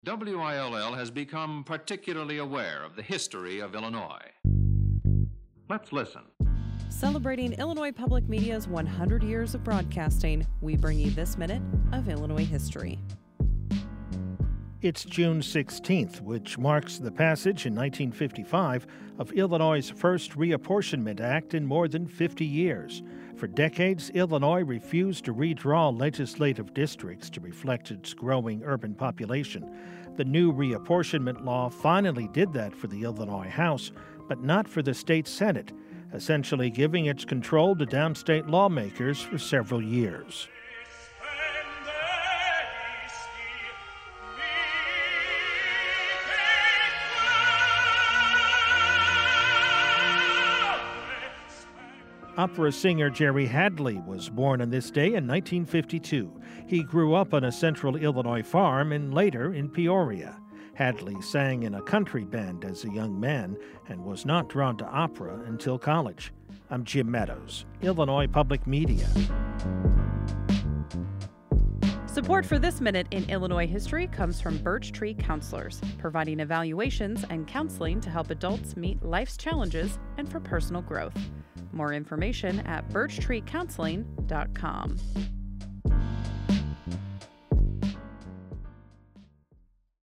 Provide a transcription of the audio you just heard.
WILL has become particularly aware of the history of Illinois. Let's listen. Celebrating Illinois Public Media's 100 years of broadcasting, we bring you this minute of Illinois history. It's June 16th, which marks the passage in 1955 of Illinois' first Reapportionment Act in more than 50 years. For decades, Illinois refused to redraw legislative districts to reflect its growing urban population. The new reapportionment law finally did that for the Illinois House, but not for the state Senate, essentially giving its control to downstate lawmakers for several years. Opera singer Jerry Hadley was born on this day in 1952. He grew up on a central Illinois farm and later in Peoria. Hadley sang in a country band as a young man and was not drawn to opera until college. I'm Jim Meadows, Illinois Public Media. Support for this minute in Illinois history comes from Birch Tree Counselors, providing evaluations and counseling to help adults meet life's challenges and for personal growth. More information at birchtreecounseling.com.